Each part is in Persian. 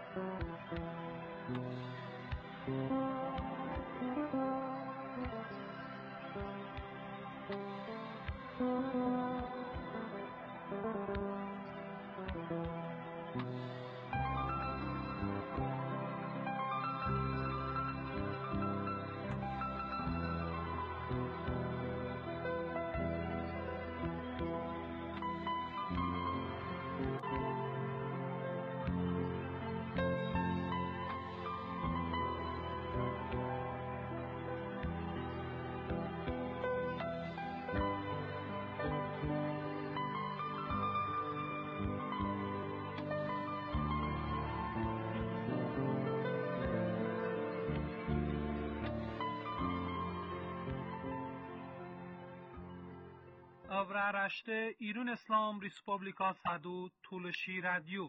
Avraaraşte İran İslam Respublikası Tuluşi Radyo.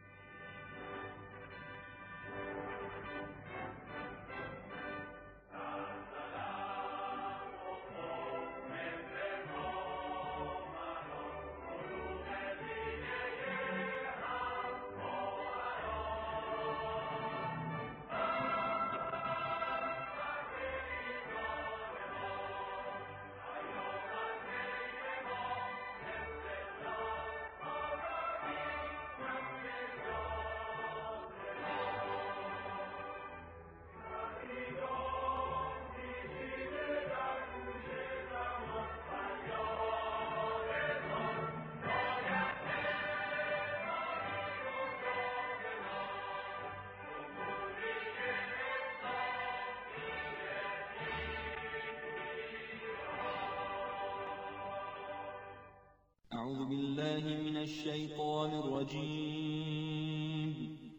أعوذ بالله من الشيطان الرجيم.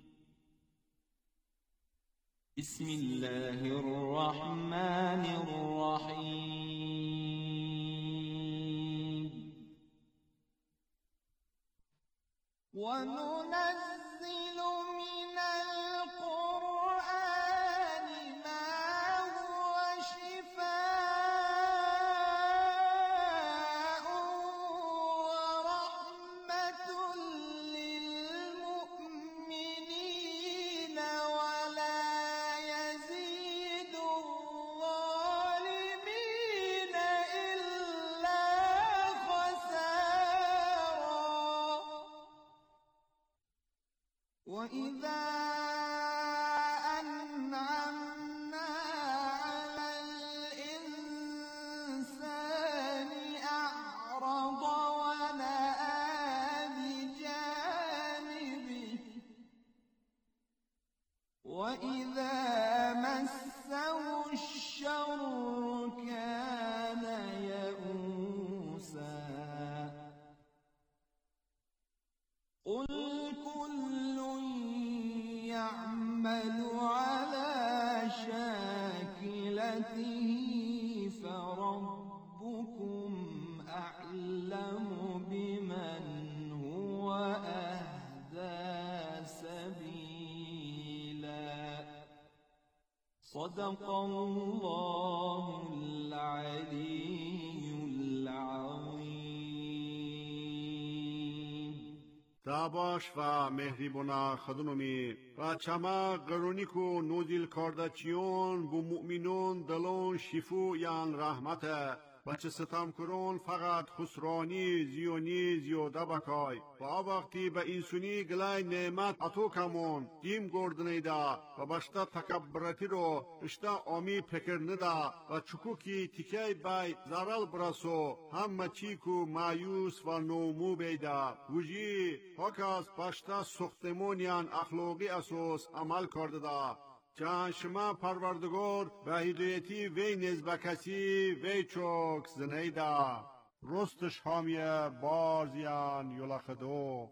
بسم الله الرحمن الرحيم. وننزل من القرآن ما هو شفاء ورحمة للمؤمنين ولا يزيد الظالمين إلا خسارا. وإذا أنعمنا على الإنسان أعرض ونأى بجانبه وإذا مسه الشر كان يئوسا. قل كل يعمل على شاكلته فربكم أعلم بمن هو أهدى سبيلا. صدق الله العلي العظيم. تاباش و مهریبونا خدنومی و چما قرونیکو نوزیل کاردچیون بو مؤمنون دلون شفو یان رحمته و چه ستم کرون فقط خسرانی زیونی زیوده بکای و وقتی به اینسونی گلای نعمت اتو کمون دیم گردنیده و بشتا تکبرتی رو اشتا آمی پکر نده و چکوکی تیکی بای زرال برسو همه چیکو مایوس و نومو بیده وجی حکاس بشتا سختمونیان اخلاقی اساس عمل کرده ده. چند شما پروردگار به هدایتی وی نزد کسی وی چوک زنیده رستش حامیه بارزیان یلخدو.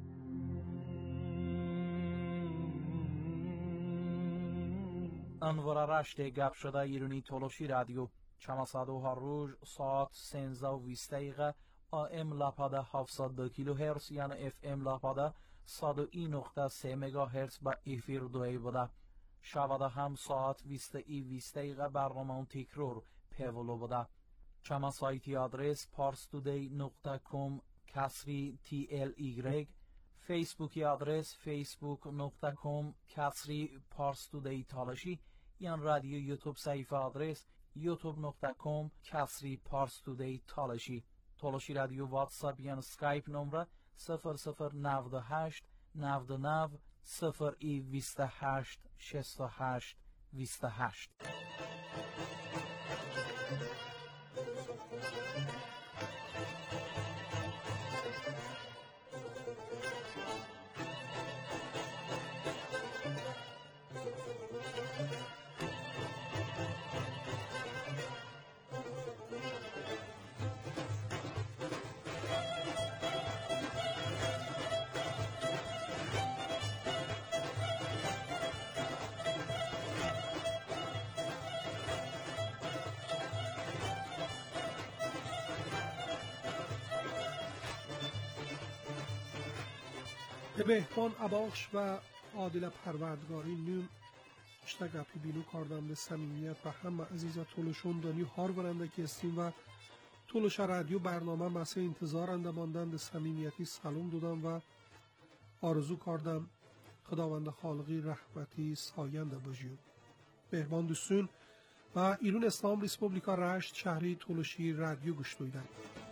انوار رشت گپ شده ایرانی تولوشی رادیو چماسادو هر روز ساعت 13:20 AM لاپاده 702 کیلوهرتز یعنی FM لاپاده 101.3 مگاهرتز با افیر دوی بوده. شواده هم ساعت 20:20 برنامه تکرار پیولو بوده. چما سایتی آدرس parstoday.com/TLY فیسبوکی آدرس facebook.com/parstoday تالاشی یا رادیو یوتیوب صفحه آدرس youtube.com/parstoday تالاشی. تالاشی رادیو واتساپ یا اسکایپ نمره 0098 99 28 68 28. Behbon Abash و عادل پروردگاری نیم اشتگپی بینو کردم به صمیمیت و همه عزیزا طولشون دانی هار برنده که استیم و طولش رادیو برنامه مسه انتظارنده ماندن به صمیمیتی سلام دادم و آرزو کردم خداوند خالقی رحمتی ساینده باشیو. بهبان دوستون و ایران اسلام ریسپوبلیکا رشت شهری طولشی رادیو گوش دویدن.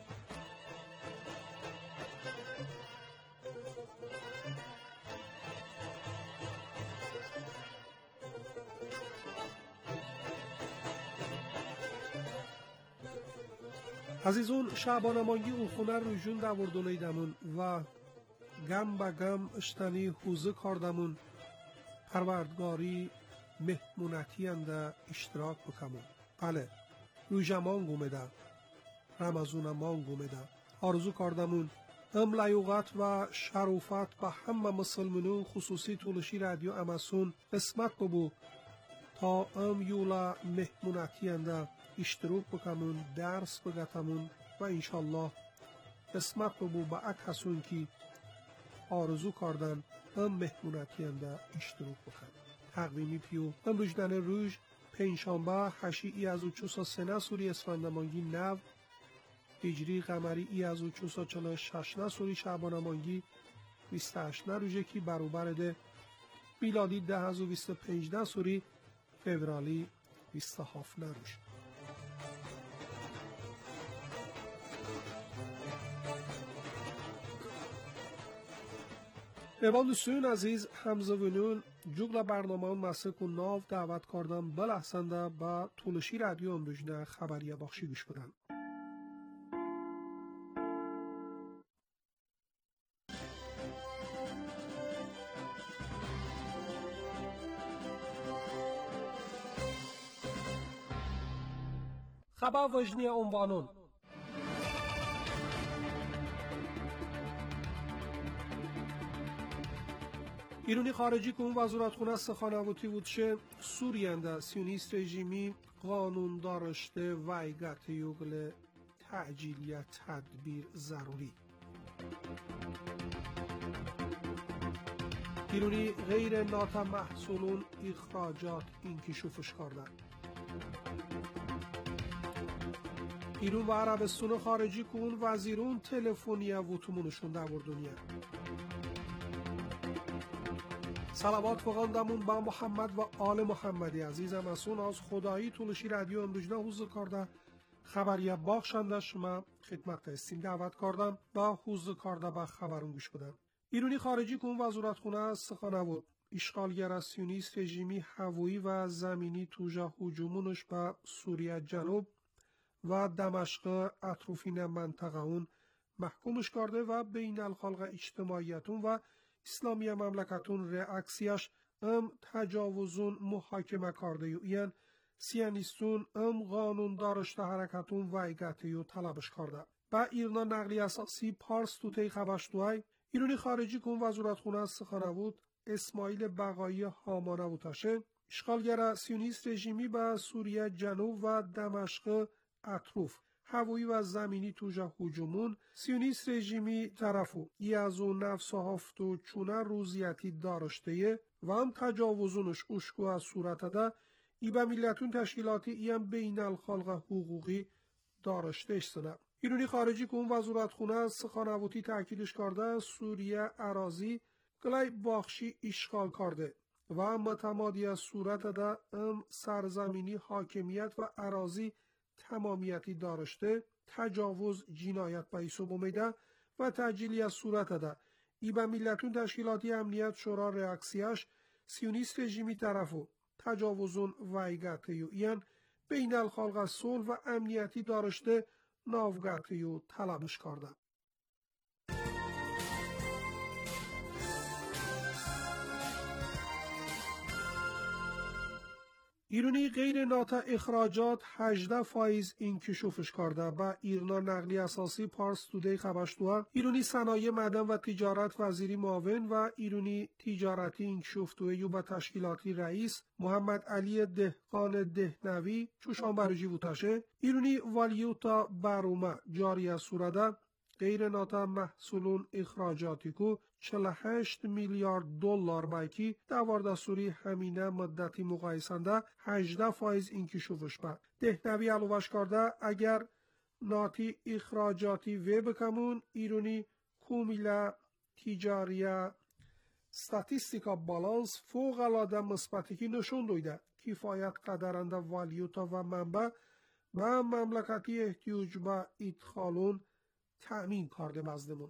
عزیزون شعبان مانگی اون خونه رویجون دوردونیدمون و گم با گم اشتنی حوزه کردمون پروردگاری مهمونتی انده اشتراک بکمون. بله رویجمان گومده رمزون مان گومده آرزو کردمون هم لیوغت و شروفت با همه مسلمانون خصوصی طولشی رادیو اماسون قسمت ببو تا هم یولا مهمونتی انده اشتراک بکمون درس بگتمون و انشالله قسمت ببو با اکسون که آرزو کردن هم مهمونتی انده اشتراک بکن. تقویمی پیو هم روزدن روز پنجشنبه 8 از 403 سوری اسفندمانگی نو هجری قمری ای از 446 سوری شعبانمانگی 28 روزه که برابر ده میلادی 1025 سوری فوریه 27 روز. بهبان دوستون عزیز همزوینون جوگل برنامه مسک و ناو دعوت کردم بلحسنده با طولشی رادیو امروزنه خبریه بخشی گوش بدن. خبر وجنی عنوانون ایرانی خارجی که اون وزارتخونه سخانواتی بود چه سوریانده سیونیست رژیمی قانون دارشته ویگت یوگل تعجیل یا تدبیر ضروری. ایرانی غیر ناتمحصولون اخراجات انکشافش کردن. ایران و عربستان خارجی که اون وزیرون تلفنی و تومونشون در دنیا. صلوات بخواندمون با محمد و آل محمدی عزیزم اسون از خدایی طولشی رادیو امروزنه حوزه کرده خبریه باخشنده شما خدمت استیم دعوت کردم با حوزه کرده با خبرون گوش بدن. ایرانی خارجی که اون وزارتخونه سخنرانی اشغالگر سیونیست رژیمی هوایی و زمینی توجه هجومونش به سوریه جنوب و دمشق اطرافین منطقه اون محکومش کرده و بین الخلق اجتماعیتون و اسلامی مملکتون reaksiyаш تجاوزون محاکمه کرده یو سیانیستون قانون دارشته حرکتون ویگته یو طلبش کرده. با ایرنا نقلی اساسی پارس توتی خبشتوهای ایرانی خارجی کن وزارتخونه سخنرانی اسماعیل بقایی هامانه و تاشه اشغالگر سیونیست رژیمی به سوریه جنوب و دمشق اطراف هوایی و زمینی توجه هجومون سیونیست رژیمی طرفو از اون نفس هفت و چونه روزیتی دارشته و هم تجاوزونش اشکو از صورت ده ای به ملتون تشکیلاتی ای هم بین الخلق حقوقی دارشته سنه. ایرانی خارجی که اون وزارتخونه از سخانوتی تاکیدش کرده سوریه اراضی گلای باخشی اشغال کرده و متمادی از صورت ده سرزمینی حاکمیت و اراضی تمامیتی داشته تجاوز جنایت به ایسو بومیده و تجلیلی از صورت ده ای به ملتون تشکیلاتی امنیت شورا ریاکسیاش سیونیست رژیمی طرفو تجاوزون ویگتیو این بین الخلق صلح و امنیتی داشته ناوگتیو طلبش کرده. ایرانی غیر ناتا اخراجات 18% انکشافش کرده. با ایرنا نقلی اساسی پارس تودی خبشتوها ایرانی صنایع معدن و تجارت وزیری معاون و ایرانی تجارتی انکشافتوی و تشکیلاتی رئیس محمد علی دهقان دهنوی چوشان برجی وتاشه ایرانی والیوتا باروما جاری از سورده غیر ناتا محصولون اخراجاتی کو 48 میلیارد دلار بایکی دوار دستوری همینه مدتی مقایسنده 18% انکشافش با دهنوی علوش کرده اگر ناتی اخراجاتی و بکمون ایرانی کومیلا تجاریه ستاتیستیکا بالانس فوق العاده مثبتی نشون دویده کفایت قدرنده والیوتا و منبع و مملکتی احتیاج به ادخالون تأمین کرده مزدمون.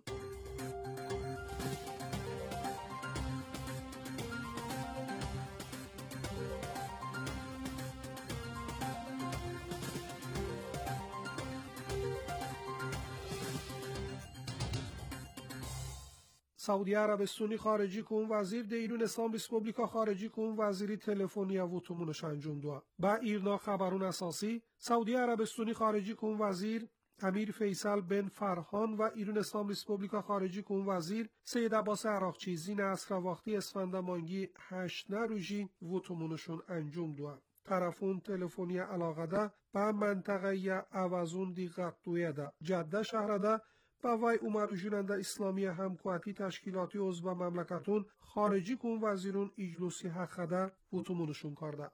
سعودی عربستانی خارجی کن وزیر ده ایران اسلام ریسپوبلیکا خارجی کن وزیری تلفنی و تومونش انجام داد. با ایرنا خبرون اساسی سعودی عربستانی خارجی کن وزیر امیر فیصل بن فرهان و ایران اسلام ریسپوبلیکا خارجی کن وزیر سید عباس عراقچی زین عصر وقتی اسفند مانگی 8 روزی و تومونشون انجام داد. طرفون تلفنی علاقه ده با منطقه اوازون دیقت دویده جده شهرده با وی اومد جوننده اسلامی همکواتی تشکیلاتی عضو مملکتون خارجی کن وزیرون اجلوسی حقده و تومونشون کرده.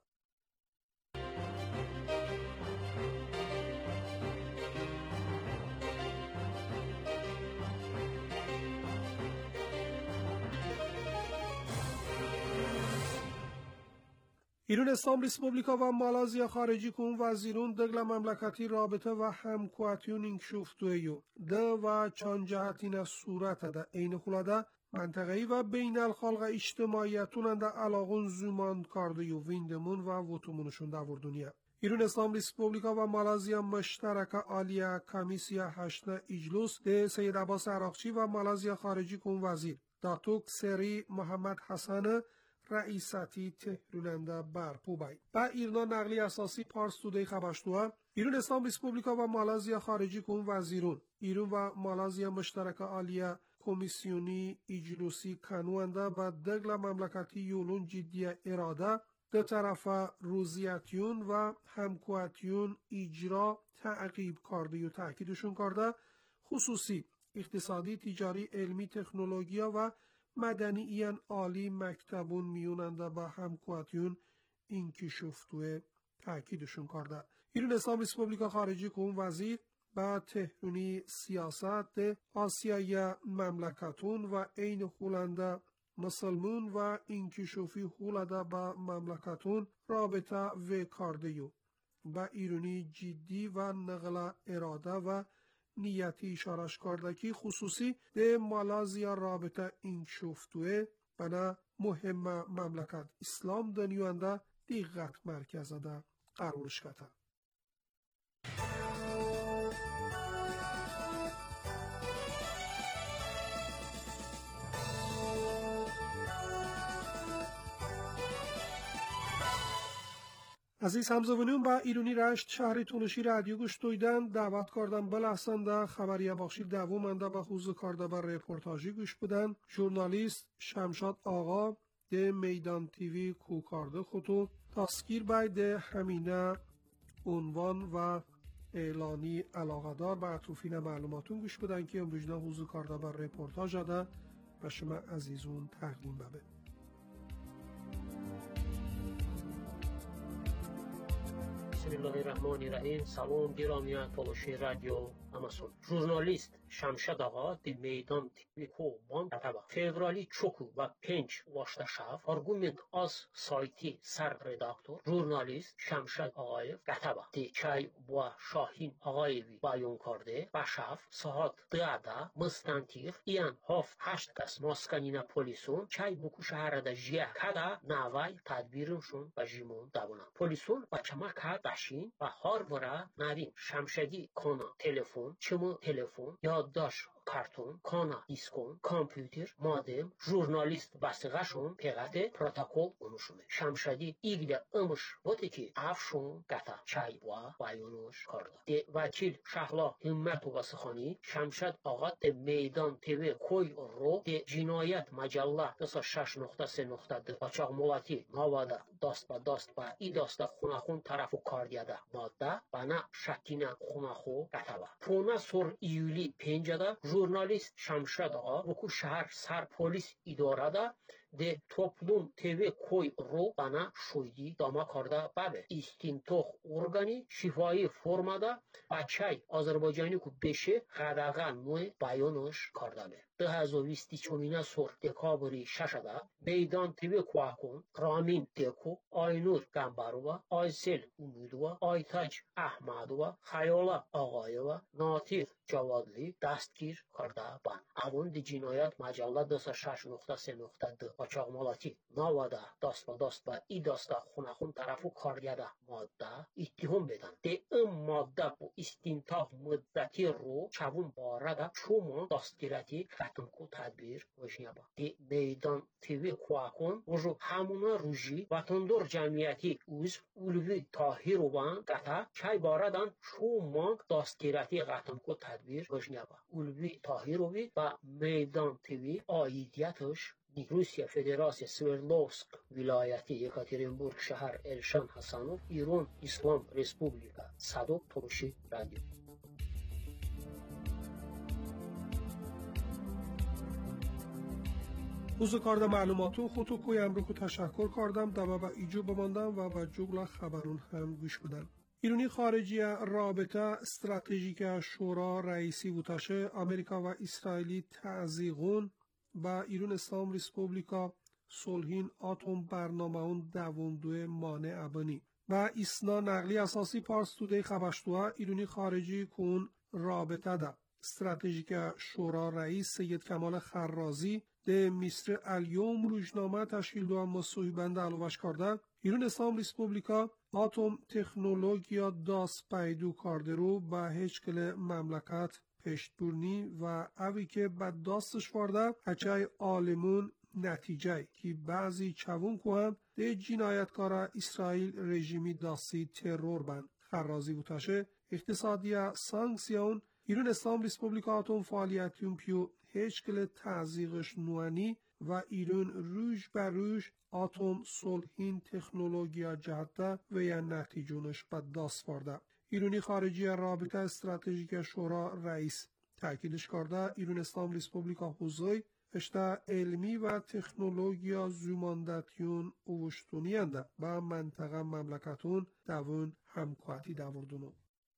ایران اسلام ریسپوبلیکا و مالازیا خارجی کن وزیرون دگل مملکتی رابطه و همکواتیون انکشفتویو ده و چند جهتین صورت ده این خلاده منطقه‌ای و بین الخلق اجتماعیتون ده علاقون زمان کاردیو ویندمون و وطومونشون دور دنیا. ایران اسلام ریسپوبلیکا و مالازیا مشترک عالیه کمیسیا 8 اجلوس ده سید عباس عراقچی و مالازیا خارجی کن وزیر داتوک سری محمد حسن رئیستی تهروننده برپو بای. با ایرنا نقلی اساسی پارس تودی خبشتوها ایران اسلام ریسپوبلیکا و مالازیا خارجی کن وزیرون ایران و مالازیا مشترک عالیه کمیسیونی اجلوسی کنونده و دگل مملکتی یولون جدی اراده ده طرف روزیتیون و همکواتیون اجرا تعقیب کرده و تأکیدشون کرده خصوصی اقتصادی تجاری علمی تکنولوژیا و مدنی این عالی مکتبون میوننده با همکواتیون انکشافتوه تأکیدشون کرده. ایران اسلام ریسپوبلیکا خارجی کن وزیر با تهرونی سیاست آسیای مملکتون و این خولنده مسلمون و انکشافی خولده با مملکتون رابطه و کاردیو با ایرانی جدی و نقل اراده و نیتی اشارش کرده که خصوصی ده مالازیا رابطه انکشافتوه بنا مهم مملکت اسلام دنیوانده دیقت مرکزه ده قرارش کده. عزیز همزبانان با ایرانی رشت شهر تونشی رادیو گوش دویدن دعوت کردن بلحسنده خبریه بخشی دوامنده به حوزه کارده بر رپورتاجی گوش بودن ژورنالیست شمشاد آقا ده میدان تیوی کو کارده خودو تسکیر باید همینه عنوان و اعلانی علاقه به اطروفین معلوماتون گوش بودن که امروزنا حوزه کارده بر رپورتاج ده به شما عزیزون تقدیم بده. بسم الله الرحمن الرحیم. سلام گرامیان تلاشی رادیو Amazon. Jurnalist Shamshad Agha de meydan tipi koban kataba. Fevrali çoku ve penç ulaşta şaf. Argument az sayti ser redaktor. Jurnalist Shamshad Aghayev kataba. De çay bua Şahin Aghayevi bayon karde. Başaf saat 10 مستنتیق ایان هاف 8 کس ماسکانینا پلیسون چای بکو شهر دا جیا کدا نوای تدبیرشون و جیمون دابونا پلیسون و چما که داشین و هار برا نارین شمشدی کانا تلفن چمو تلفن یادداش karton, kana, diskon, kompüter, modem, jurnalist basıgaşon, pegate, protokol konuşumu. Şamşadi ilgili ımış bote ki afşon gata çay boğa bayonuş karda. De vakil Şahla Himmet Basıkhani, Şamşad Ağa de meydan TV koy ro de cinayet majalla dasa 6.3.2 açık molati navada dast ba i dasta xunaxun tarafı kardiyada madda bana şatina xunaxu gatava. Pona sor iyuli pencada jurnalist Şamşad Ağa vuku şehir sar polis idorada de toplum TV koy ro bana şuydi dama karda babe. İstintox organi şifai formada açay Azerbaycanı ku beşe qadağa noy bayonuş kardabe. 2024 sor dekabri şaşada meydan TV kuakon Ramin Deko, Aynur Gambarova, Aysel Umudova, Aytaç Ahmadova, Xayola Ağayeva, Natir Javadli dastgir karda ban. Avon di cinayet majalla 6.3.2 açıq molati navada dasta i dasta xunaxun tarafı karyada madda ittiham bedan. De madda bu istintah müddeti ro çavun barada çuma dastgirati ku tadbir vajnaba. De meydan TV kuakon ojo hamuna ruji vatandor jamiyati uz ulvi tahirovan gata çay baradan çuma dastgirati ku tadbir vajnaba. Ulvi tahirovi ve meydan TV aidiyatış Rusya Federasya Sverdlovsk vilayeti Yekaterinburg şehir Elşan Hasanov İran İslam Respublika Sadok Toluşi Radyo. روز کارد معلوماتو خودتو کویم رو که تشکر کردم دما با ایجو بماندم و با جغل خبرون هم گوش بدن. ایرانی خارجی رابطه استراتژیک شورا رئیسی بوتاشه آمریکا و اسرائیلی تعزیقون با ایران اسلام ریسپوبلیکا صلحین آتوم برنامه اون دووندو مانع ابنی و اسنا نقلی اساسی پارس توده خبشتوها ایرانی خارجی کون رابطه ده استراتژیک شورا رئیس سید کمال خرازی ده مصر الیوم روزنامه تشکیل دو اما صحیبند علوش کرده ایران اسلام ریسپوبلیکا آتوم تکنولوژیا داس پیدو کرده رو به هیچکل مملکت پشتبورنی و اوی که به داستش وارده هچای آلمون نتیجه که بعضی چوون کوهم ده جنایتکار اسرائیل رژیمی داستی ترور بند خرازی بوتاشه اقتصادی سانکسیون ایران اسلام ریسپوبلیکا آتوم فعالیتیون پیو هیچکل تعزیقش نوانی و ایران روش بر روش آتوم صلحین تکنولوژیا جهده و یا نتیجونش به داست وارده. ایرانی خارجی رابطه استراتژیک شورا رئیس تاکیدش کرده ایران اسلام ریسپوبلیکا حوزه اشتا علمی و تکنولوژیا زوماندتیون اوشتونینده با منطقه مملکتون دوون همکاتی دوردونو.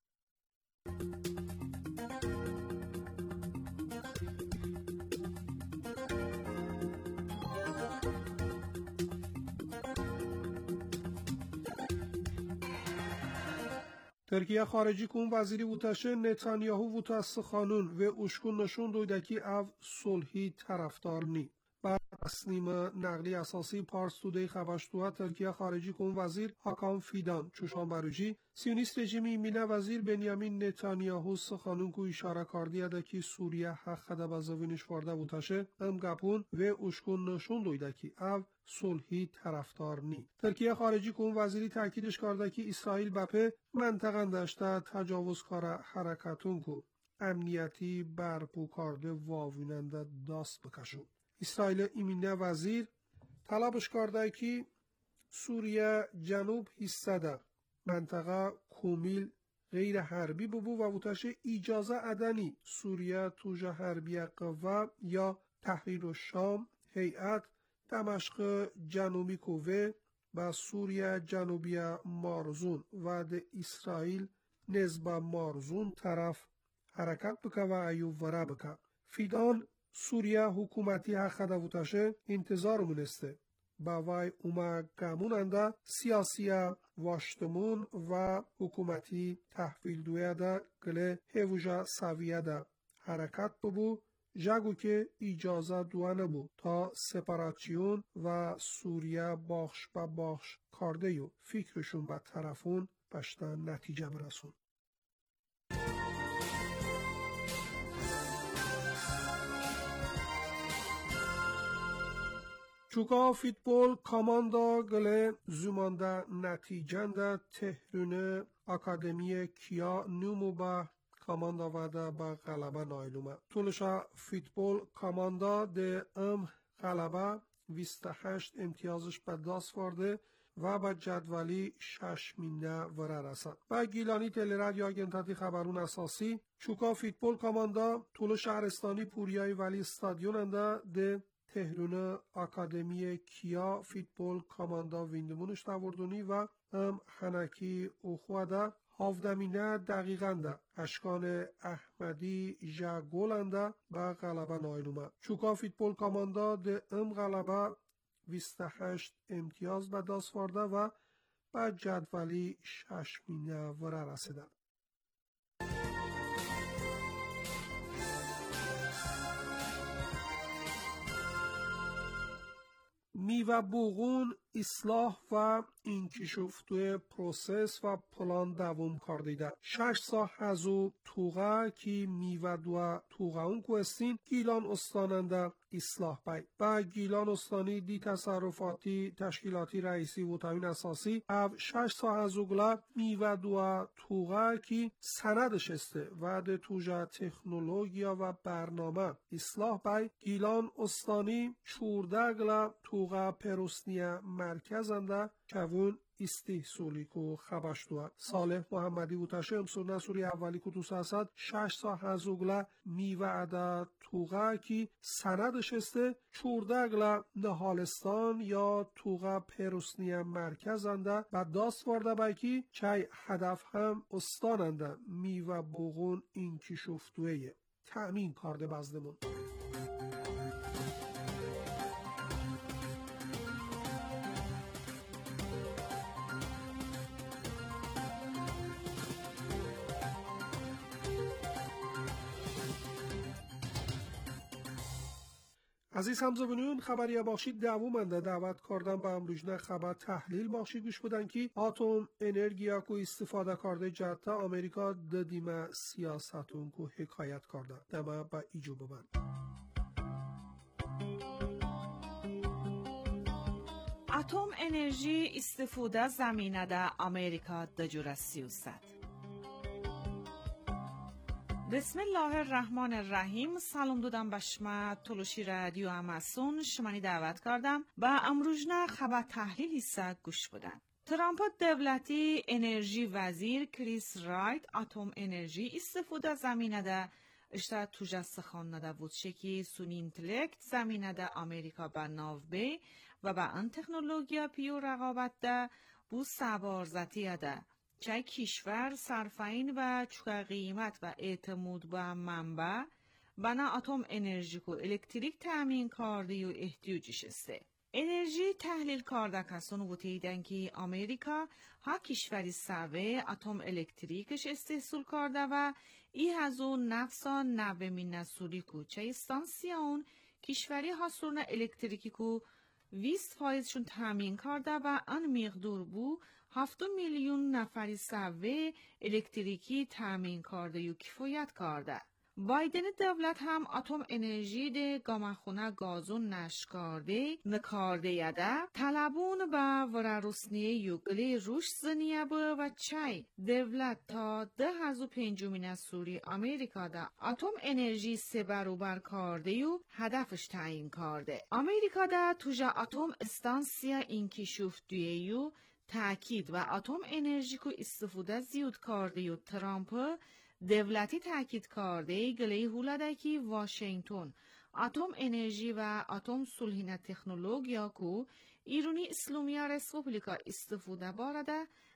ترکیه خارجی کون وزیری ووتاشه نتانیاهو ووتاس خانون و اشکون نشون دویدکی او صلحی طرفدار نی. بر تصنیم نقلی اساسی پارس توده خبشتوها ترکیه خارجی کون وزیر حاکام فیدان چوشان بروجی سیونیست رژیمی مینه وزیر بنیامین نتانیاهو سخانون کو اشاره کردیه دکی سوریه حق خدا بزاوینش وارده ووتاشه ام گپون و اشکون نشون دویدکی او صلحی طرفدار نی. ترکیه خارجی کون وزیری تاکیدش کرده که اسرائیل بپه منطقه داشته تجاوزکار حرکتون کو امنیتی برپو کرده واویننده داست بکشون. اسرائیل ایمینه وزیر طلبش کرده که سوریه جنوب حصه منطقه کومیل غیر حربی ببو و ووتاشه اجازه ادنی سوریه توجه حربی قوه یا تحریر الشام هیئت دمشق جنوبی کوه و سوریه جنوبی مارزون و ده اسرائیل نزبه مارزون طرف حرکت بکه و ایو وره بکه. فیدان سوریه حکومتی حق دوتاشه انتظارمون استه. با وای اوما گموننده سیاسی واشتمون و حکومتی تحویل دویه ده گله هیوژا سویه ده حرکت ببو جگو که اجازه دوانه بو تا سپاراتیون و سوریه باخش با باخش کارده یو فکرشون به طرفون بشتن نتیجه برسون. چوکا فیتبول کاماندا گله زمانده نتیجنده تهرون اکادمی کیا نومو با کاماندا وده با غلبه نایلومه. طولشا فیتبول کاماندا ده غلبه 28 امتیازش به دست وارده و با جدولی 6 مینه وره رسد. با گیلانی تلی رادیو آگنتاتی خبرون اساسی چوکا فیتبول کاماندا طول شهرستانی پوریای ولی استادیون انده ده تهرون اکادمی کیا فیتبول کاماندا ویندمونش دوردونی و حنکی اوخواده هافدمینه دقیقنده اشکان احمدی جاگولنده و غلبه نایلومه. چوکا فیتبول کاماندا ده غلبه 28 امتیاز به دست وارده و به جدولی 6 مینه وره رسیده. میوه بوغون اصلاح و انکشاف توی پروسس و پلان دوام کردیده. 6 سال هزو توغه کی میوه دو توغه اون کوستین گیلان استاننده اصلاح بای. با گیلان استانی دی تصرفاتی تشکیلاتی رئیسی و تامین اساسی او 6 سال هزو گلا میوه دو توغه کی سندش استه و ده توجه تکنولوژیا و برنامه اصلاح بای گیلان استانی 14 گلا توغه پروسنیه مرکزنده کوون استحصولی کو خبش دوه. صالح محمدی و تشه امسور نسوری اولی کتوس هستد 6 سال هزوگله میوه عده توغه کی سندش استه 14 گله نهالستان یا توغه پروسنیه مرکزنده و داست وارده بایکی چای هدف هم استاننده میوه بوغون انکشافتویه تأمین کارده بزدمون. عزیز همزبانیون خبری باشید دوومنده دعوت کردن به امروزنه خبر تحلیل باشید گوش بودن که اتم انرژیا کو استفاده کرده جهتا آمریکا ددیمه سیاستون کو حکایت کرده دمه با ایجو ببند. اتم انرژی استفاده زمینه ده آمریکا دجور سیاست. بسم الله الرحمن الرحیم. سلام دادم به شما تلوشی رادیو امازون شمانی دعوت کردم با امروزنه خبر تحلیل حصه گوش بدن. ترامپ دولتی انرژی وزیر کریس رایت اتم انرژی استفاده زمینه ده اشتا توجه سخان نده بود شکی سونی انتلکت زمینه ده آمریکا به ناوبه و به ان تکنولوژیا پیو رقابت ده بو سوارزتی ده چه کشور صرفین و چوکا قیمت و اعتماد به منبع بنا اتم انرژی کو الکتریک تامین کرده و احتیاجش است. انرژی تحلیل کرده کسان بودیدن که آمریکا ها کشوری سوه اتم الکتریکش استحصال کرده و ای هزو نفسا نوه من نسولی کو چه استانسیون کشوری ها سرون الکتریکی کو 20% تامین کرده و آن مقدار بو 7 میلیون نفری سوه الکتریکی تامین کرده و کفایت کرده. بایدن دولت هم اتم انرژی ده گامخونه گازون نشکارده نکارده یده طلبون با ورروسنیه یوگلی روش زنیه با و چای دولت تا 2005 سوری آمریکا ده اتم انرژی 3 برابر کرده و هدفش تعیین کرده. آمریکا ده توجه اتم استانسیا انکشاف دویه تاکید و اتم انرژی کو استفاده زیاد کرده و ترامپ دولتی تاکید کرده گلی هولاده که واشنگتن اتم انرژی و اتم صلحینه تکنولوژیا کو ایرانی اسلامی رسپوبلیکا استفاده بارده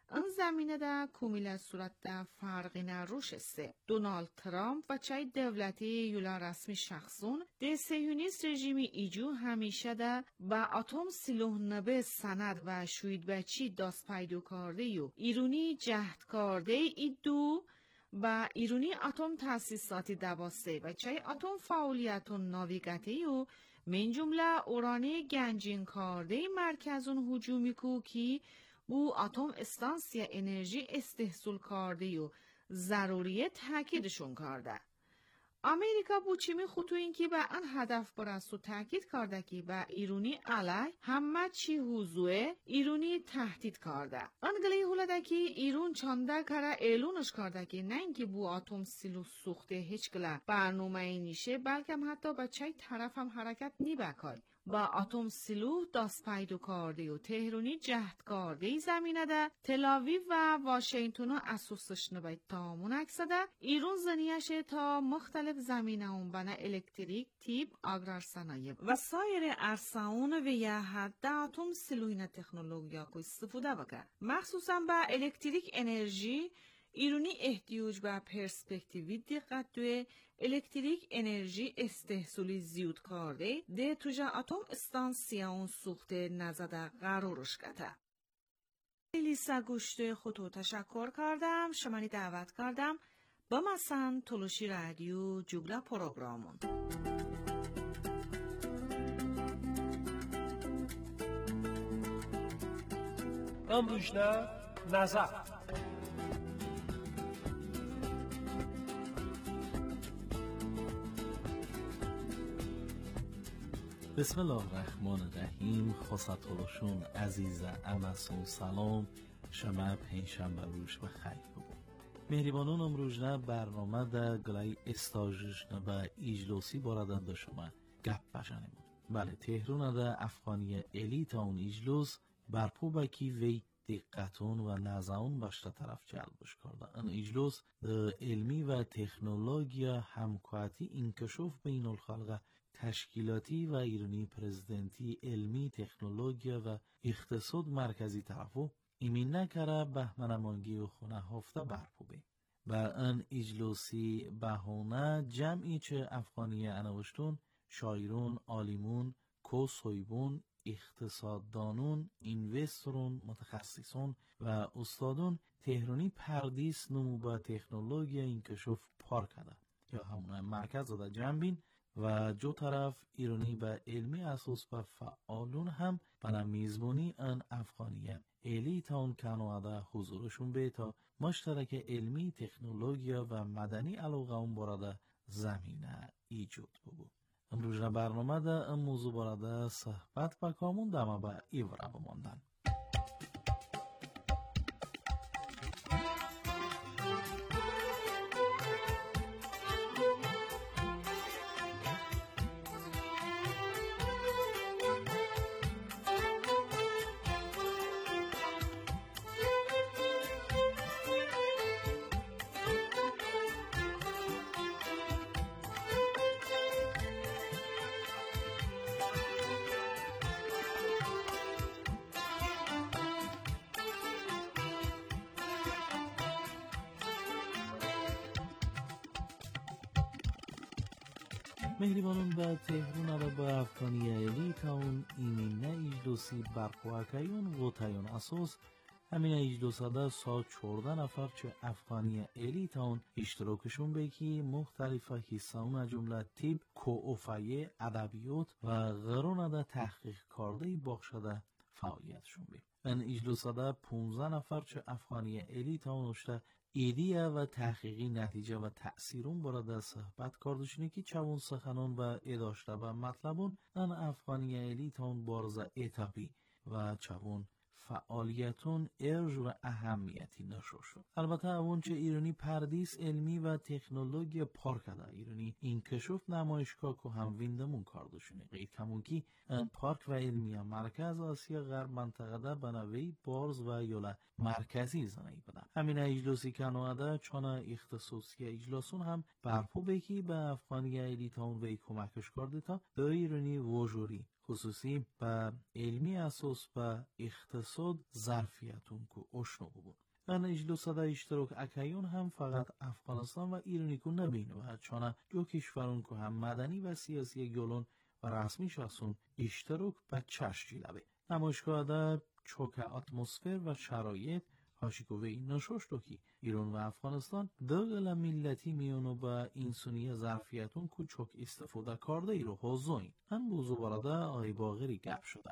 این زمینه ده کومیل صورت ده فرقی نروش است. دونالد ترامپ و چای دولتی یولا رسمی شخصون ده سیونیست رژیمی ایجو همیشه ده با اتم سیلوه نبه سند و شوید بچی داست پیدو کرده یو ایرونی جهد کرده ایدو با ایرونی اتم تاسیساتی دواسته و چای اتم فعالیتون ناویگاتی و من جمله اورانی گنجین کرده مرکزون هجومی کو کی بو اتم استانسیا انرژی استحصول کرده و ضروریه تاکیدشون کرده. امریکا بو چیمی خطو این که به ان هدف برستو تاکید کرده که به ایرونی علی همه چی حضوه ایرونی تهدید کرده. انگلی هولده که ایرون چانده کره اعلونش کرده که نه اینکه بو اتم سیلو سوخته هیچ گله برنامه نیشه بلکه حتی به چای طرف هم حرکت نی بکای. با اتم سیلو داست پیدو کرده و تهرونی جهد کرده زمینه ده تلاویو و واشنگتن اساسش نباید تامون اکسده ایرون زنیش تا مختلف زمینه اون بنا الکتریک تیپ آگرار صنایع و سایر ارساون و یا حد اتم سیلوین تکنولوژیا کو استفاده بکن مخصوصا با الکتریک انرژی ایرونی احتیاج به پرسپکتیوی دقت دوه الکتریک انرژی استحصولی زیود کرده ده توجه اتم استانسیون سوخته نزده قرارش کته. لیسا گوشت خودو تشکر کردم شمانی دعوت کردم با مثلا تلوشی رادیو جوگلا پروگرامون. امروزنه نظر بسم الله الرحمن الرحیم. خواستالشون عزیز امسون سلام شما پنجشنبه روز بخیر بود. مهربانان امروزنه برنامه در گلای استاجش و ایجلوسی باردن دا شما گپ بجانیم. بله تهران در افغانی الیت اون ایجلوس برپو بکی وی دقتون و نزاون باشته طرف جلبش کرده. این اجلاس علمی و تکنولوژی همکاری انکشاف بین الخلق تشکیلاتی و ایرانی پرزیدنتی علمی تکنولوژی و اقتصاد مرکزی طرفو ایمین نکره بهمنمانگی و خونه هفته برپوبه. و این اجلاسی بهونه جمعی چه افغانی انوشتون شاعرون، عالمون، کوسویبون، اقتصاددانون، اینوسترون، متخصصون و استادون تهرانی پردیس نمو با تکنولوژی انکشاف پار کرده یا همون مرکز داده جنبین و جو طرف ایرانی به علمی اساس و فعالون هم بنا میزبانی ان افغانیه الیتان کنواده حضورشون به تا مشترک علمی تکنولوژی و مدنی علاقه اون براده زمینه ایجاد بود. امروز برنامه ده این موضوع براده صحبت بکامون دمه به ایوره بماندن. مهربانون به تهران را به افغانی الیت اون ایمینه اجلوسی برخواکیون و تایون اساس همین اجلوس ده 14 نفر چه افغانی الیت اون اشتراکشون بکی مختلف حصه اون جمله تیپ کوفایه ادبیات و غرون ده تحقیق کرده بخشده فعالیتشون بی. این اجلوس ده 15 نفر چه افغانی الیت اون اشته ایدیه و تحقیقی نتیجه و تأثیرون برای صحبت کردشونه که چون سخنان و اداشته و مطلبون ان افغانی الیتون بارز اتابی و چون فعالیتون ارج و اهمیتی نشو شد. البته اون چه ایرانی پردیس علمی و تکنولوژی پار کرده ایرانی انکشاف نمایشگاه که هم ویندمون کردشونه غیر کمون که این پارک و علمی مرکز آسیا غرب منطقه ده بنوی بارز و یولا مرکزی زنی بده. همین اجلاسی کنواده چون اختصاصی اجلاسون هم برپو بکی به افغانی الیتون وی کمکش کرده تا به ایرانی وجوری خصوصی به علمی اساس و اقتصاد ظرفیتون که اشنو بود. ان اجلس دا اشتراک اکیون هم فقط افغانستان و ایرانی کو نبینه و چانه جو کشورون که هم مدنی و سیاسی گلون و رسمی شخصون اشتراک به چشم لبه. نمایشگاه در چوک اتمسفر و شرایط هاشیکوه این نشوش که ایران و افغانستان دقل ملتی میونو با اینسونی ظرفیتون که چوک استفاده کرده ای رو حوزوین. هم بوزو براده آقای باغری گپ شده.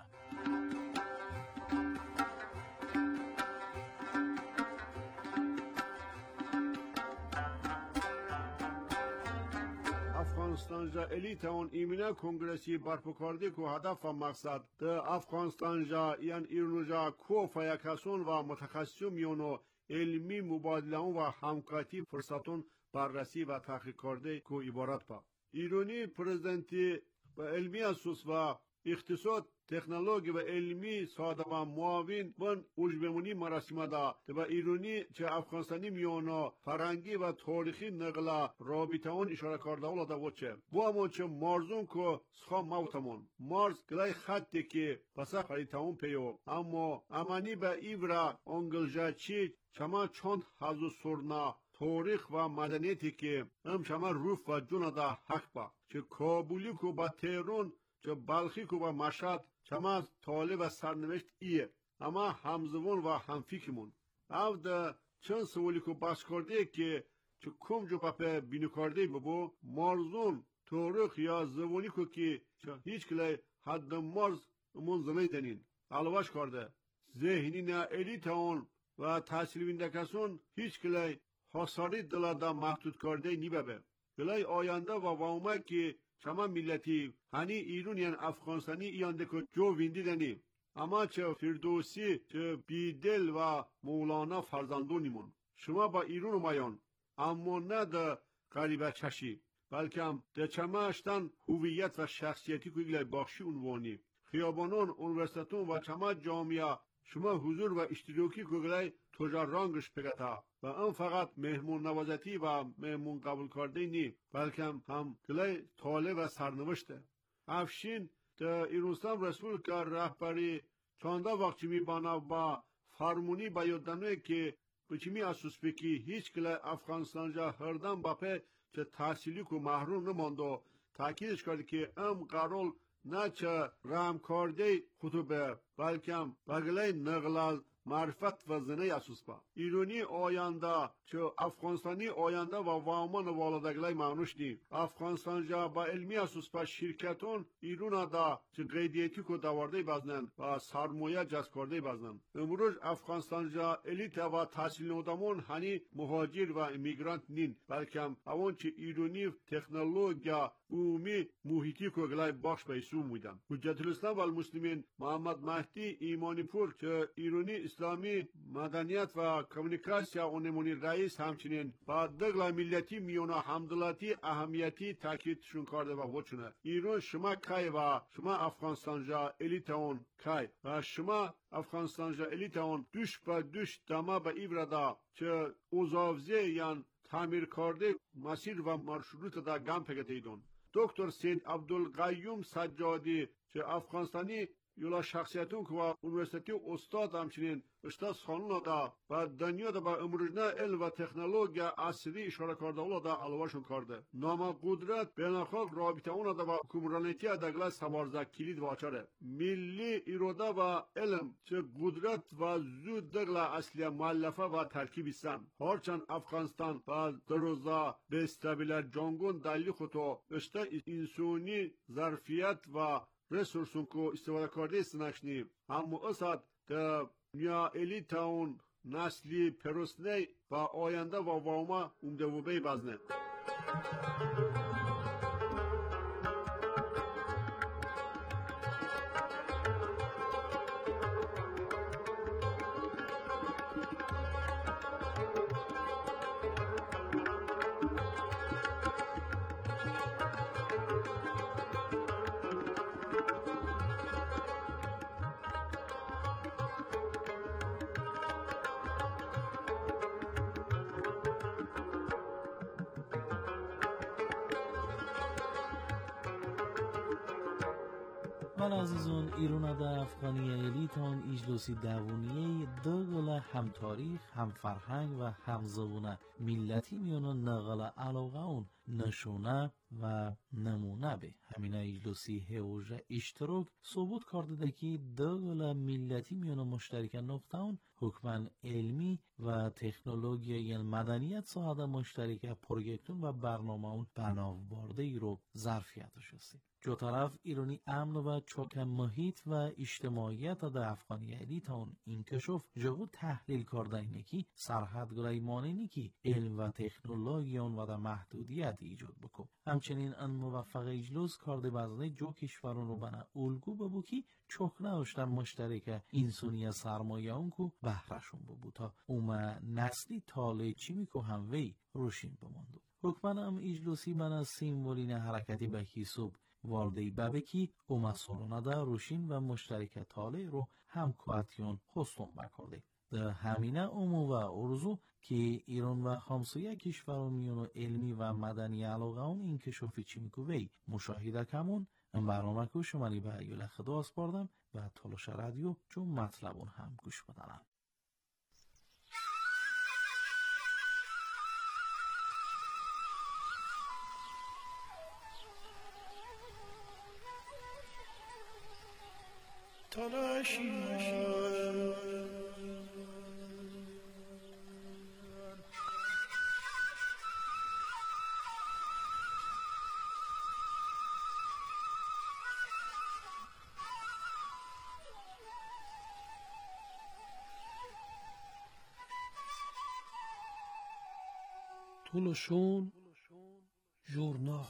افغانستانجا الیتاون ایمینه کنگرسی برپا کرده که هدف و مقصد ده افغانستانجا یان ایرانجا کو فیاکسون و متخصصون میونو علمی مبادله و همکاتی فرصتون بررسی و تحقیق کرده که عبارت با ایرانی پرزیدنتی و علمی اساس و اقتصاد تکنولوژی و علمی ساده و معاون بن اوجبمونی مراسم دا و ایرانی چه افغانستانی میونا فرنگی و تاریخی نقل رابطه اون اشاره کرده ولی دا وچه بو همون چه مارزون که سخا موتمون مارز گلای خطی که پسا خریطه اون پیو اما امانی به ایورا انگلجا چی چما چند هزو سرنا تاریخ و مدنیتی که هم چما روف و جون دا حق با چه کابولی که با تهران چه بلخی که با مشهد چما طالب و سرنوشت ایه اما همزبان و همفکرمون او ده چند سوالی که بحث کرده که چه کم جو پاپه بینو کرده ببو مارزون تاریخ یا زبانی که هیچ کلی حد مارز امون زنی دنین علواش کرده ذهنی نه الیتاون و تحصیل ویندکسون هیچ کلی حساری دلادا محدود کرده نیبه کلی آینده و واومه که شما ملتی هنی ایرونیان افغانستانی ایانده که جو ویندی دنی اما چه فردوسی چه بیدل و مولانا فرزندونیمون شما با ایرون مایان اما نه ده قریبه چشی بلکه هم ده چما اشتن هویت و شخصیتی که ایلی باخشی عنوانی خیابانون اونورسیتون و چما جامعه شما حضور و اشتراکی که ایلی تجار رانگش پگتا و هم فقط مهمون نوازتی و مهمون قبول کرده نی بلکه هم کلی طالب و سرنوشته افشین ده ایرانستان رسول که رهبری چانده وقتی میبانه با فرمونی بیادنوی که بچمی اسوس بکی هیچ کلی افغانستانجا هردن باپه چه تحصیلی که محروم نمانده تاکیدش کرده که قرار نه چه رحم کرده خطوبه بلکه هم بگلی نقل معرفت و زنه اسوس با ایرانی آینده چه افغانستانی آینده و وامان والدگلی معنوش نی افغانستانجا با علمی اسوس با شرکتون ایران دا چه قیدیتی که دوارده بزنن و سرمایه جذب کرده بزنن امروز افغانستانجا الیت و تحصیل نودمون هنی مهاجر و امیگرانت نین بلکه هم اون چه ایرانی تکنولوژیا عمومی محیطی که گلای بخش به ایسو میدن حجت الاسلام و المسلمین محمد مهدی ایمانی پور که ایرانی اسلامی مدنیت و کمیونیکاسیا اونمونی رئیس همچنین با دقل ملتی میونا حمدلاتی اهمیتی تاکیدشون کرده و وچونه ایران شما کای و شما افغانستانجا الیتاون کای و شما افغانستانجا الیتاون دوش با دوش دما با ایوردا چه اوزاوزه یان تعمیر کرده مسیر و مارشروط دا گم پگتیدون دکتر سید عبدالقیوم سجادی چه افغانستانی یولا شخصیتون که با اونورسیتی استاد همچنین استاد خانون دا و دنیا دا با امروزنه علم و تکنولوژیا عصری اشاره کرده اولا دا علواشون کرده نام قدرت بیناخاق رابطه اونا دا با حکمرانیتی دگله سوارزه کلید واچاره ملی ایروده و علم چه قدرت و زود دگله اصلی مؤلفه و ترکیبیستن هرچند افغانستان و دروزا به استابیلر جانگون دلی خودو اشته انسانی ظرفیت و رسورسون که استفاده کرده استنشنی اما اصد ده نیا الیتاون نسلی پروسنی و آینده و واما امده و بی بزنه حکمان عزیزون ایرون دا افغانی الیتان ایجلوسی دوونیه دغل هم تاریخ هم فرهنگ و هم زبونه ملتی میونو نقل علاقه اون نشونه و نمونه به همین ایجلوسی هوجه اشتراک ثبوت کرده که دغل ملتی میونو مشترک نقطه اون حکمان علمی و تکنولوژی یعنی مدنیت ساعده مشترک پروژکتون و برنامه اون بناو بارده ای رو ظرفیتش هستی. جو طرف ایرانی امن و چوک محیط و اجتماعیت در افغانی الیتان انکشاف جو تحلیل کرده اینه که سرحدگرای مانینی که علم و تکنولوژی اون و در محدودیت ایجاد بکن. همچنین ان موفق اجلوس کرده بازده جو کشورون رو بنا الگو ببو که چوک نوشتن مشترک انسانی سرمایه اون کو بهرشون ببو تا اوما نسلی تاله چی میکو هم وی روشین بماندو. حکمان هم اجلوسی بنا سیمبولین حرکتی به حساب واردی بابکی او مسئولانه دا روشین و مشترک تاله رو هم کواتیون خستون بکرده. در همینه امو و ارزو که ایران و همسایه کشوران میونو علمی و مدنی علاقه اون این کشوفی چی میکوی مشاهده کمون این برنامه که شمالی به ایول خدا اسپاردم و تلاش رادیو چون مطلبون هم گوش بدنم. تولوشون ژورنال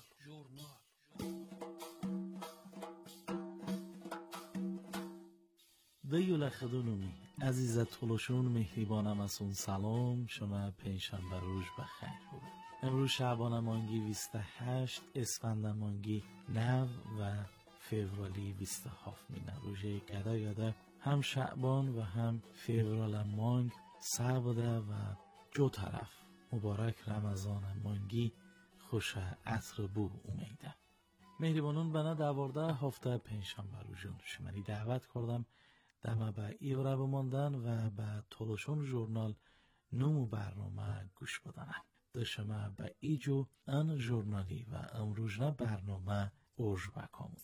دیول خدونومی عزیز تولوشون مهریبانم از اون سلام شما پنجشنبه روز بخیر بود. امروز شعبان مانگی 28 اسفند مانگی 9 و فوریه 27 مینه روزه گدا یاده هم شعبان و هم فوریه مانگ سبده و جو طرف مبارک رمضان مانگی خوش عطر بو امیده. مهریبانون بنا دوارده هفته پنجشنبه روزون شماری دعوت کردم دم به ایوره بماندن و به تولوشون ژورنال نومو برنامه گوش بدنن. دشمه به ایجو ان ژورنالی و امروزنه برنامه اوج بکامون.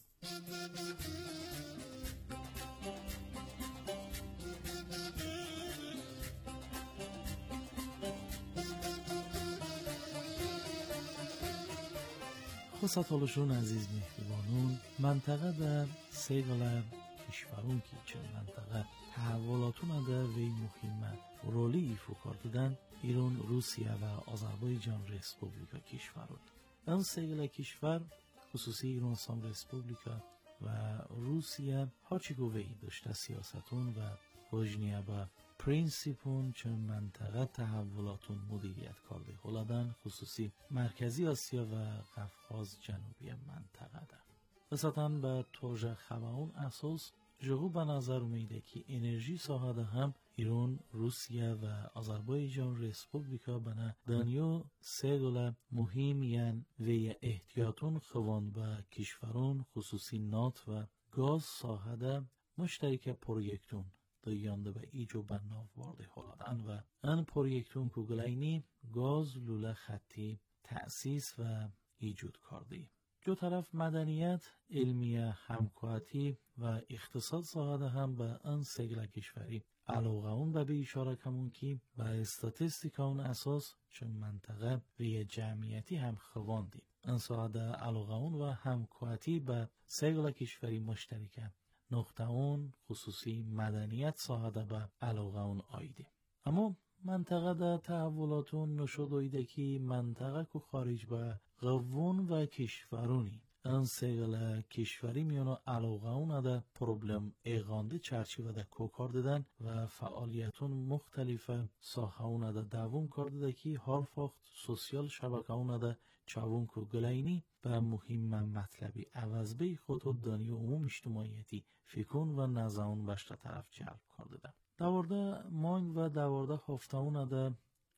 خصوصا تولوشون عزیز مهریبانون منطقه در سیگل کشورون که چه منطقه تحولاتون در وی مهمه رولی ایفو کردن ایران، روسیه و آذربایجان رسپوبلیکا کشورون. این سیگل کشور خصوصی ایران سام رسپوبلیکا و روسیه هاچی گوهی داشته سیاستون و وجنیه با پرینسیپون چه منطقه تحولاتون مدیریت کرده هلدن خصوصی مرکزی آسیا و قفقاز جنوبی منطقه ده. بساطاً به توجه خواهون اساس جغو به نظر میده که انرژی ساحه هم ایران، روسیه و آذربایجان رسپوبلیکا بنا دنیا سیگل مهم یعن و احتیاطون خوان به کشورون خصوصی نات و گاز ساحه ده مشترک پروژکتون دیانده به ایجو بناو وارده هلدن و ان پروژکتون کوگلینی گاز لوله خطی تأسیس و ایجود کرده. جو طرف مدنیت، علمی همکاتی و اقتصاد ساعده هم به ان سیگل کشوری علاقه اون به اشاره کمون که به استاتستیکا اون اساس چون منطقه و جمعیتی هم خواندی. ان ساعده علاقه اون و همکاتی به سیگل کشوری مشترکه. نقطه اون خصوصی مدنیت ساعده به علاقه اون آیده. اما منطقه در تحولاتون نشد ایده که منطقه که خارج به قوون و کشورونی ان سیگل کشوری میانو علاقه اون در پروبلم ایغانده چرچی و در کوکار دادن و فعالیتون مختلفه ساخه اون در دوام کرده که هارفاخت سوسیال شبکه اون در چاون که گلینی به مهم مطلبی عوضبه خود و دانی عموم اجتماعیتی فکرون و نظرون بشت طرف جلب کرده. دوارده مانگ و دوارده هفتهون در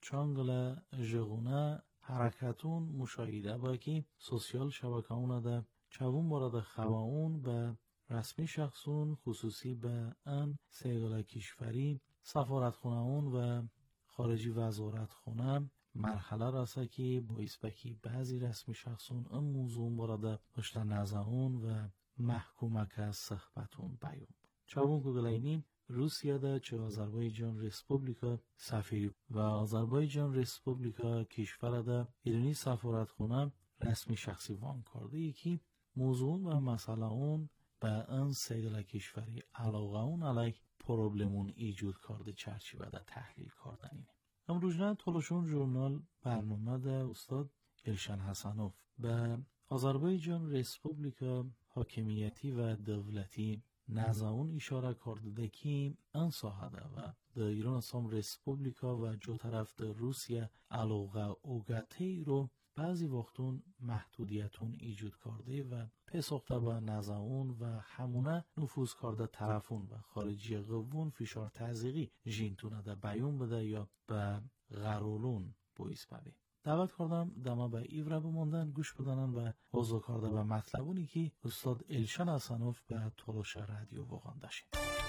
چانگل جغونه حرکتون مشاهده با که سوسیال شبکه اون در چاون بارد خواهون به رسمی شخصون خصوصی به ان سیگال کشوری سفارتخونه اون و خارجی وزارت خونه مرحله راسته که باعث بکی بعضی رسمی شخصون این موضوع براده داشتن نظرون و محکومه که صحبتون بیون چابون که گلینی روسیه ده چه آذربایجان ریسپوبلیکا سفیری و آذربایجان ریسپوبلیکا کشور ده ایرانی سفارتخونه رسمی شخصی وان کرده یکی موضوع و مسئله اون به این سیگل کشوری علاقه اون علیه پروبلمون ایجود کرده چرچیوه ده تحلیل کردن اینه. امروزنه تلوشون ژورنال برنامه ده استاد الشن حسنوف به آذربایجان ریسپوبلیکا حاکمیتی و دولتی نزاون اشاره کرده که این ساحه ده و در ایران اسلام ریسپوبلیکا و جو طرف در روسیه علاقه اوگته رو بعضی وقتون محدودیتون ایجود کرده و پساخته به نزاون و همونه نفوذ کرده طرفون و خارجی قوون فشار تزریقی جینتونه ده بیون بده یا به غرولون بویس ببی. دعوت کردم دما به ایوره بماندن گوش بدنن و حضور کرده به مطلبونی که استاد الشن حسنوف به تلوش رادیو واقعا شه.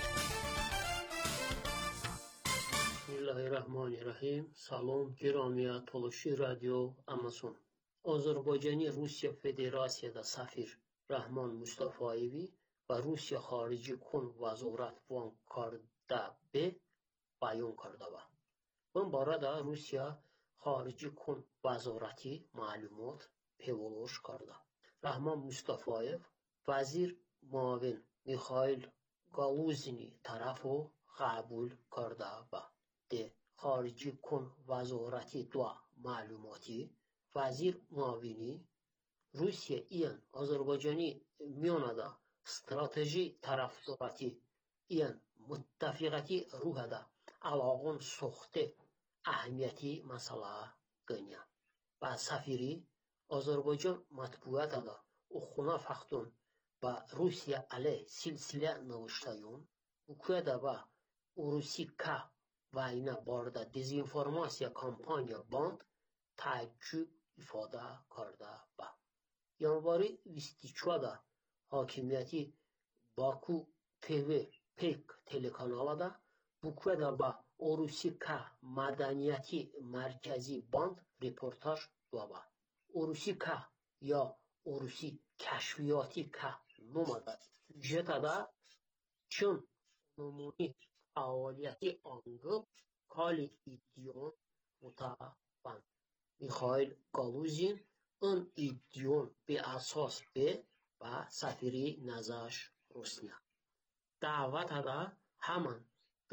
بسم الله الرحمن الرحیم. سلام گرامی تلوشی رادیو اماسون. آذربایجانی روسیه فدراسیه سفیر رحمان مصطفایوی و روسیه خارجی کن وزارت وان کرده به بیان کرده و من بارده روسیه خارجی کن وزارتی معلومات پیولوش کرده. رحمان مصطفایو وزیر معاون میخائیل گالوزینی طرفو قبول کرده و ده خارجی کن وزارتی دو معلوماتی وزیر معاونی روسیه این آذربایجانی میانده استراتژی طرفدارتی این متفقتی روح ده علاقون سخته اهمیتی مسئله گنیا و سفیری آذربایجان مطبوعات ده و خونه فختون با روسیه علیه سلسله نوشتایون و که ده با روسی که و اینا بارده دیزینفورماسیا کامپانیا باند تعجب ifade کرده با январи 24 حاکمیتی باکو تیوی پیک تلکانالا بوکودا با اوروسی که مدنیتی مرکزی باند ریپورتاج دوابا اوروسی که یا اوروسی کشفیاتی که نومده جتا دا چون نمونی فعالیتی آنگل کالی ایدیون متابند میخائیل گالوزین این ایدیون به اساس به و سفیری نزاش روسیه دعوت دا همان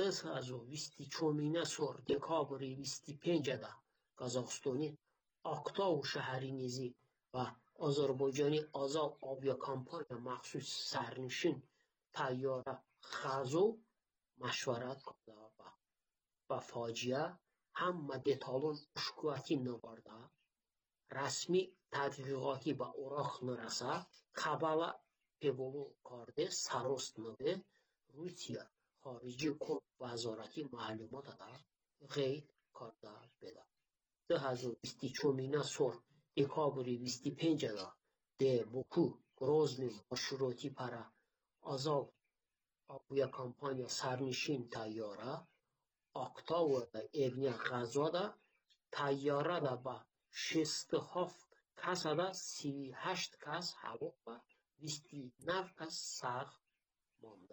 2024 سور دکابری 25 دا قازاقستانی آکتاو شهری نیزی و آذربایجانی آزال آویا کامپانیا مخصوص سرنشین تیاره خازو مشورت کرده و فاجعه هم دیتالون اشکواتی نوارده رسمی تدقیقاتی با اوراق نرسه خبالا پیولو کرده سروست نوه روسیه خارجی کن وزارتی معلومات دا غیر کرده بده 2024 سور دکابری 25 دا ده بوکو گروزنی مشروطی پرا آزال آبویا کامپانیا سرنشین تیاره آکتاو ابنی غزا دا تیاره دا با 67 کس دا 38 کس حلوق با 29 کس سخت مانده.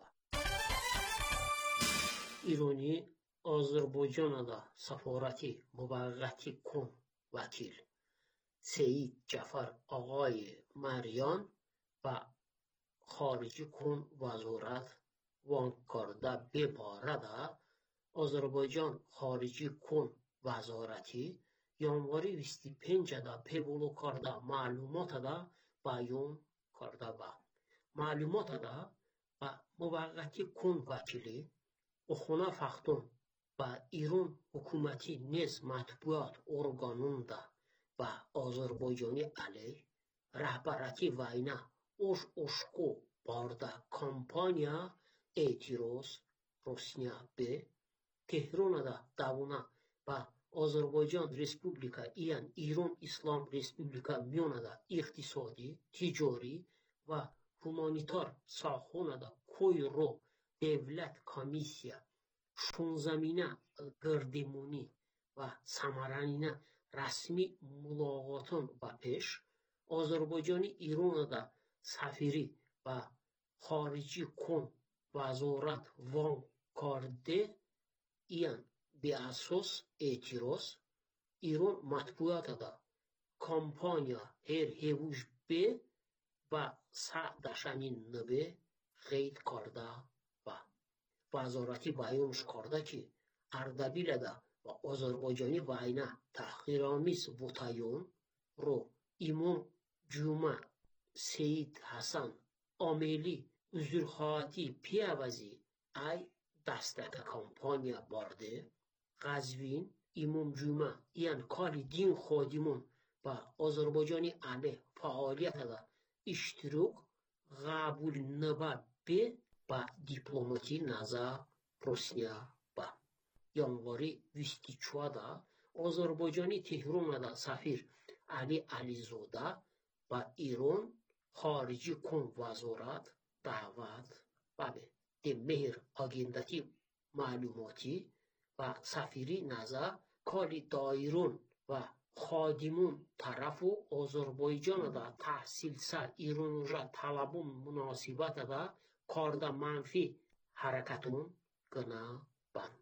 ایرانی آذربایجان دا سفارتی موقتی کن وکیل سید جعفر آقای مریان و خارجی کن وزارت وان کرده بباره دا آذربایجان خارجی کن وزارتی январи 25 دا پیولو کرده معلومات دا بیان کرده با معلومات دا با موقتی کن وکیلی و خونه فختون با ایران حکومتی نیز مطبوعات ارگانون دا و آذربایجانی علی رهبرتی و اینا اشکو بارده کامپانیا اعتراض روسیه به تهران دا دوونه با آذربایجان ریسپوبلیکا ایران اسلام ریسپوبلیکا میونه دا اقتصادی تجاری و humanitar saxonada koy ro devlet komissiya şunzamine gırdimuni ve samaranine rasmi mulagatın ve peş Azerbaycan'ı İran'da safiri ve harici kon vazorat van karde iyan bi asos etiroz İran matbuatada kampanya her hevuj be و دشمین نبه غید کرده و وزارتی بیانش کرده که اردبیل ده و آذربایجانی وینه تحقیرآمیز بوتایون رو امام جمعه سید حسن آمیلی üzürxati پیوزی ای دستک کمپانیا بارده قزوین امام جمعه این کاری دین خادمون و آذربایجانی علیه فعالیت ده iştirok qabul nababe ba diplomati naza Rusya ba yanvari 24 Azerbaycani Tehran'da safir Ali Alizoda ba İran harici kon vazorat davat bale de mehr agendati malumati va safiri naza kali dairun va خادمون طرف و آذربایجان دا تحصیل سر ایران را طلبون مناسبت دا کارد منفی حرکتون گنا بند.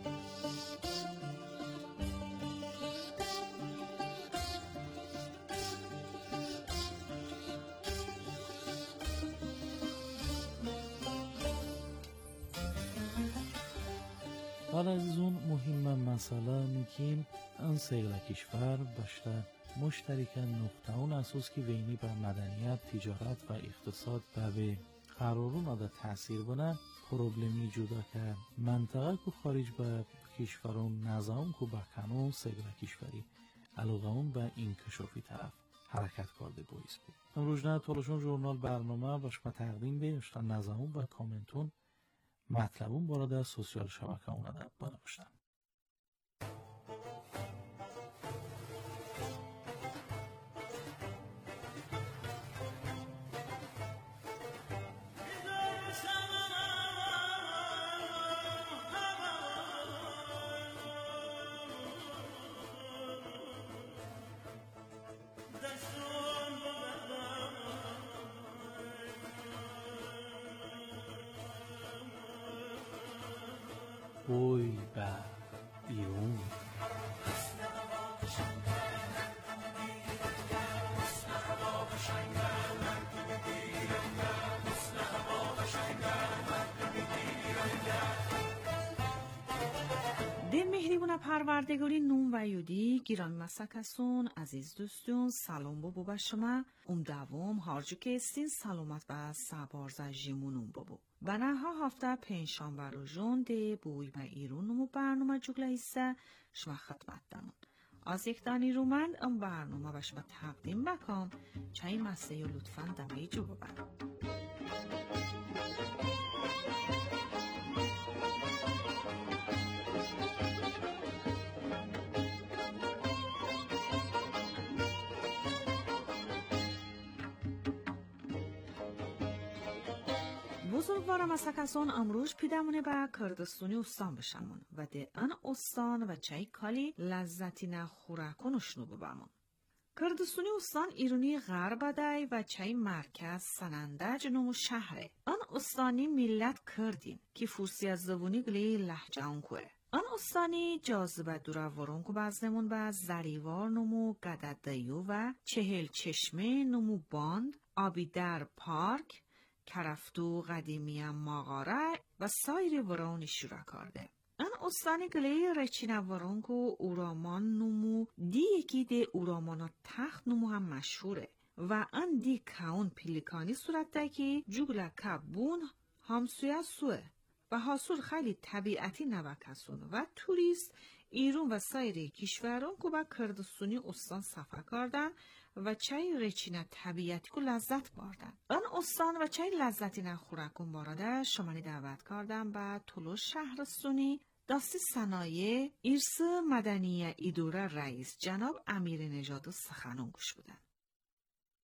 حالا از اون مهم مسئله میکیم ان سیغل کشور باشته مشترکن نقطه اون اساس که وینی بر مدنیت، تجارت و اقتصاد به قرارون آده تأثیر بونه پروبلمی جدا که منطقه که خارج به کشورون نظام که با کنون سیغل کشوری علاقه اون به انکشافی طرف حرکت کرده باید بود. امروز تولشون ژورنال برنامه باشما تقدیم بیشتن نظام و کامنتون مطلبون بارد سوسیال شبکه اونده باشتن. بوی به ایران ده مهریبونه پروردگاری نوم و یودی گیران مسکسون عزیز دوستون سلام بابو به شما دوم هارجو که استین سلامت و سبارز جیمونون بابو و نها هفته پنجشنبه رو جون ده بوی به ایران و برنامه جگله ایسته شما خدمت دانون از یک دانی رومند برنامه به شما تقدیم بکن چای مسیح لطفاً دمی جو ببر بزرگوارم از کسان امروز پیدمونه به کردستانی استان بشمون و ده ان استان و چای کالی لذتی نخورکنشنو ببمون. کردستانی استان ایرانی غرب دای و چای مرکز سنندج نمو شهره. ان استانی ملت کردین که فورسی از زبونی گلی لحجه اون کوه. ان استانی جاذبه دوراورون که بازنمون به زریوار نمو گددیو و چهل چشمه نمو باند آبی در پارک کرفتو قدیمی ماغاره و سایر ورانی شورا کرده. ان استانی گلی رچینه وران که اورامان نمو دی یکی ده اورامان تخت نمو هم مشهوره و ان دی کون پیلیکانی صورت ده که جگل کبون همسویه سوه و حاصل خیلی طبیعتی نوکسون و توریست ایران و سایر کشوران که با کردستانی استان سفر کردن و چای رچینه طبیعتی که لذت بردن. آن استان و چای لذتی نخورکون بارده شمانی دعوت کردم به تولوش شهرستانی داستی صنایع ارث مدنی ایدوره رئیس جناب امیر نژاد سخنون گوش بودن.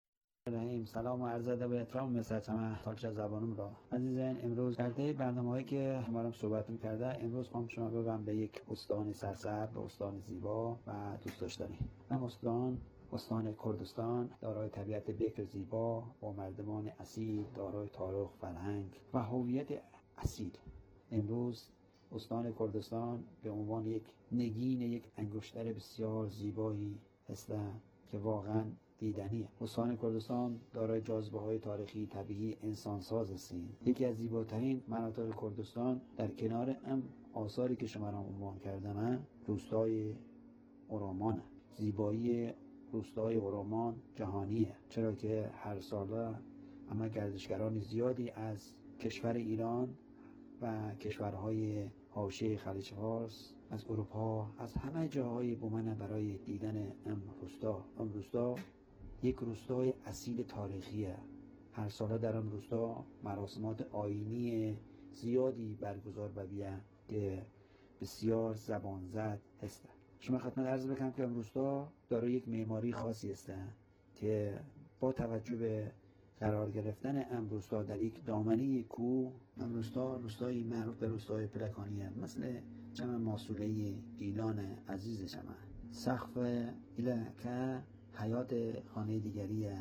رحیم. سلام و عرض ادب و احترام مسلطمه تالش زبانم را عزیزان. امروز کرده برنامه‌ای که ما صحبت می‌کرده، امروز خواهم شما ببرم به یک استان سرسبز، به استان زیبا و دوست داشتنی. این استان کردستان دارای طبیعت بکر زیبا با مردمان اصیل، دارای تاریخ، فرهنگ و هویت اصیل. امروز استان کردستان به عنوان یک نگین، یک انگشتر بسیار زیبایی است که واقعا دیدنیه. استان کردستان دارای جاذبه‌های تاریخی، طبیعی، انسانساز است. یکی از زیباترین مناطق کردستان در کنار آثاری که شما را عنوان کردم، روستای اورامان. زیبایی روستای اورامان جهانیه، چرا که هر ساله اما گردشگران زیادی از کشور ایران و کشورهای حاشیه خلیج فارس، از اروپا، از همه جاهای بومن برای دیدن ام روستا یک روستای اصیل تاریخیه. هر ساله در ام روستا مراسمات آیینی زیادی برگزار بویه که بسیار زبان زد هسته. شما خدمت عرض بکنم که ام روستا دارای یک معماری خاصی است که با توجه به قرار گرفتن ام روستا در یک دامنه کوه، ام روستا روستایی معروف به روستای پلکانیه، مثل جمع ماسوله گیلان عزیز شما. سقف ایله که حیات خانه دیگریه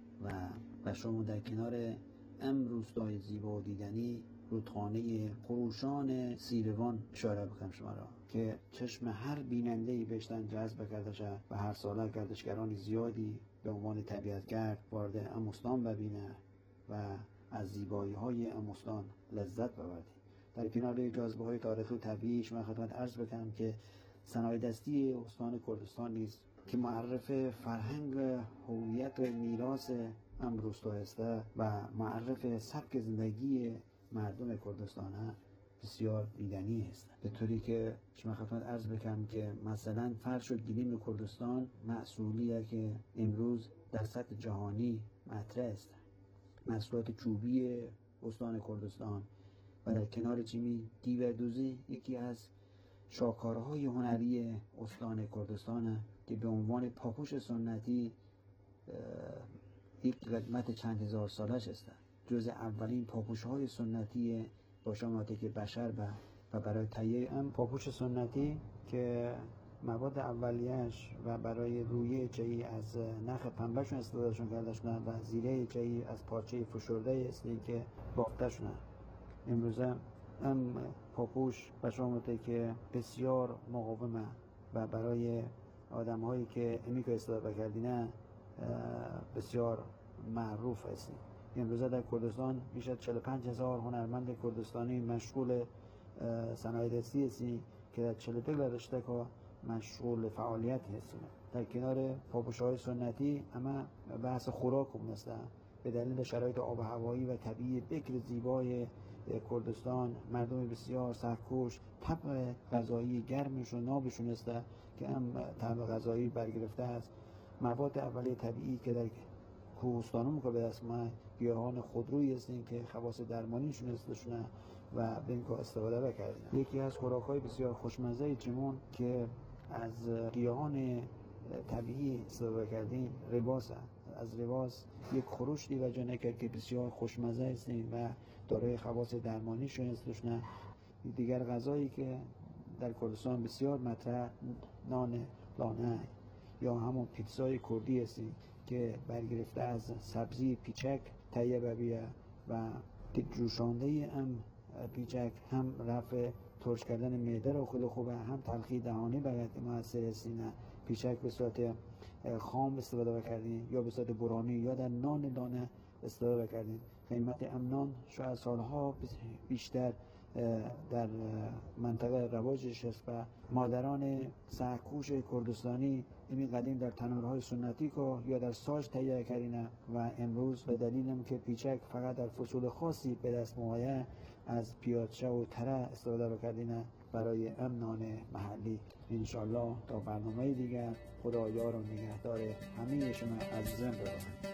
و شما در کنار ام روستای زیبا و دیدنی رودخانه خروشان سیروان اشاره بکنم شما را که چشم هر بیننده‌ای بهشتن جذب کرده شد و هر ساله گردشگران زیادی به عنوان طبیعتگرد وارد ام استان ببینه و از زیبایی‌های ام استان لذت ببرد. در کنار جاذبه‌های تاریخی و طبیعی شما خدمت عرض بکنم که صنایع دستی استان کردستان نیست که معرف فرهنگ، هویت و میراث ام روستا است و معرف سبک زندگی مردم کردستان بسیار دیدنی است. به طوری که شما خدمت عرض بکنم که مثلا فرش و گلیم کردستان محصولیه که امروز در سطح جهانی مطرح است. محصولات چوبی استان کردستان و در کنار چیمی دیوردوزی یکی از شاهکارهای هنری استان کردستان که به عنوان پاپوش سنتی یک قدمت چند هزار سالش است. جز اولین پاپوش‌های سنتی با شماتک بشر و برای تهیه ام پاپوش سنتی که مواد اولیه‌اش و برای رویه چهی از نخ پنبهشون استفادهشون کرده شدن و زیره چهی از پارچه فشرده است که بافته شدن. امروزه ام پاپوش و شماتک بسیار مقاومه و برای آدم‌هایی که امی که استفاده کردینه بسیار معروف هستیم. امروزه در کردستان بیش از 45,000 هنرمند کردستانی مشغول صنایع دستی هستیم که در 42 رشته که مشغول فعالیت هستیم. در کنار پاپوش‌های سنتی اما بحث خوراک هم هستند. به دلیل شرایط آب و هوایی و طبیعی بکر زیبای کردستان، مردم بسیار سخت‌کوش، طبع غذایی گرمشون نابشون است که هم طبع غذایی برگرفته است. مواد اولیه طبیعی که در کوهستانم که به دست ما گیاهان خودرویی هستند که خواص درمانیشون استشونه و به این که استفاده بکردن. یکی از خوراک‌های بسیار خوشمزه چمون که از گیاهان طبیعی استفاده کردیم رباس است. از رباس یک خروش دیوجه نکرد که بسیار خوشمزه است و دارای خواص درمانیشون استشونه. دیگر غذایی که در کردستان بسیار مطرح نان لانه یا همون پیتزای کردی است که برگرفته از سبزی پیچک تهیه بویه و جوشانده هم پیچک هم رفع ترش کردن معده رو خود خوبه، هم تلخی دهانی باید موثر هستینه. پیچک به صورت خام استفاده کردین یا به صورت برانی یا در نان دانه استفاده کردین. قیمت نان شاید سالها بیشتر در منطقه رواجش است و مادران سه‌کوش کردستانی این قدیم در تنورهای سنتی که یا در ساج تهیه کردن و امروز به دلیل که پیچک فقط در فصول خاصی به دست میآید از پیازچه و تره استفاده کردن برای نان محلی. انشالله تا برنامه دیگر خدا یار و نگهدار همه شما عزیزان باشد.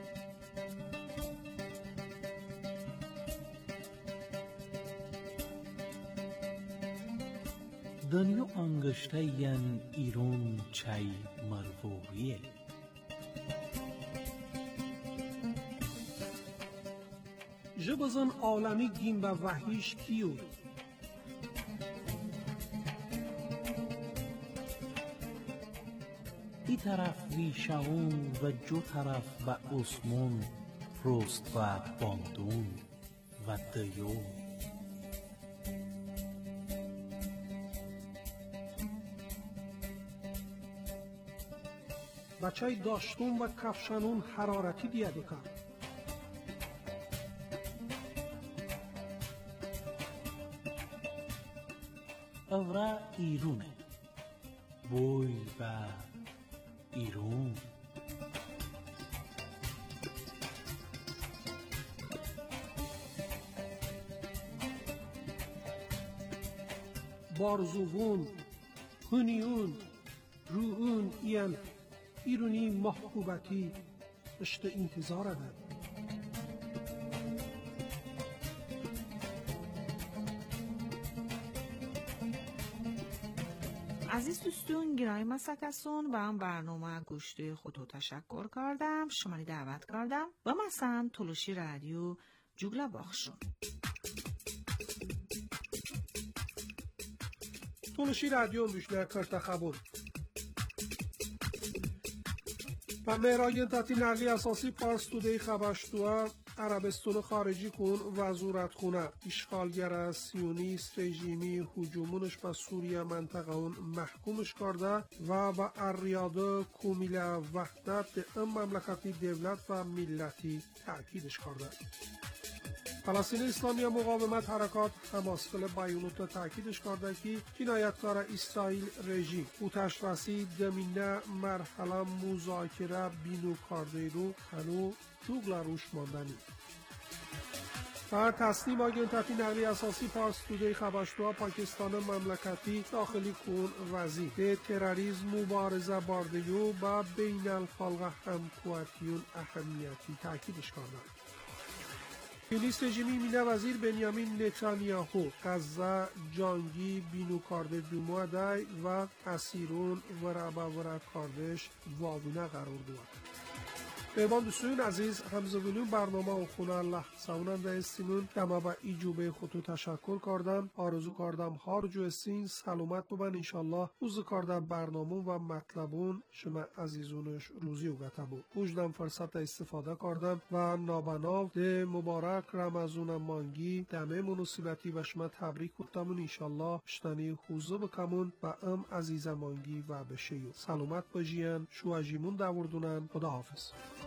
دنیا انگشتین ایرون چای مرویه جبزن عالمی گیم و وحیش کیو ای طرف ویشاون و جو طرف و اسمون رست و باندون و دیون بچه داشتون و کفشانون حرارتی دیده کن اورا ایرونه بوی و ایرون بارزوون هنیون روون این ایرونی محبوبتی اشت انتظار ده عزیز دوستون گرای مسکسون و هم برنامه گوشت خودو تشکر کردم شمانی دعوت کردم و مثلا تلوشی رادیو جوگلا باخشون تلوشی رادیو میشنه کرتا خبون و مهراگین تاتی نقلی اساسی پارس توده خبشتوه عربستان خارجی کن وزارت خونه اشغالگر سیونیست رژیمی هجومونش به سوریه منطقه اون محکومش کرده و با اریاده کمیل وحدت ام مملکتی دولت و ملتی تأکیدش کرده. فلسطین اسلامی مقاومت حرکات حماس کل بیانات تأکیدش کرده که جنایتکار اسرائیل رژیم او تشرسی دمینه مرحله مذاکره بینو کرده رو هنو دوگلا روش ماندنی. و تسلیم آگنتاتی نقلی اساسی پارس توده خبشتوها پاکستان مملکتی داخلی کن وزی به تروریسم مبارزه باردهیو و بین الخلق همکواتیون اهمیتی تأکیدش کرده. سیونیست رژیمی مینه وزیر بنیامین نتانیاهو غزه جانگی بینو کارده دوماده و اسیرون و ربا کاردش وابونه قرار داد. بهبان دوستون عزیز همزولون برنامه و خونه الله سوننده استیمون دما با ایجوبه خودتو تشکر کردم آرزو کردم هار جو استین سلامت ببن انشالله روز کردم برنامه و مطلبون شما عزیزونش روزی و گتبو وجدم فرصت استفاده کردم و نابناو ده مبارک رمزون مانگی دمه مناسبتی و شما تبریک کردمون انشالله شتنی خوزه بکمون و ام عزیز مانگی و بشیو سلامت بجین شو اجیمون دوردونن خدا حافظ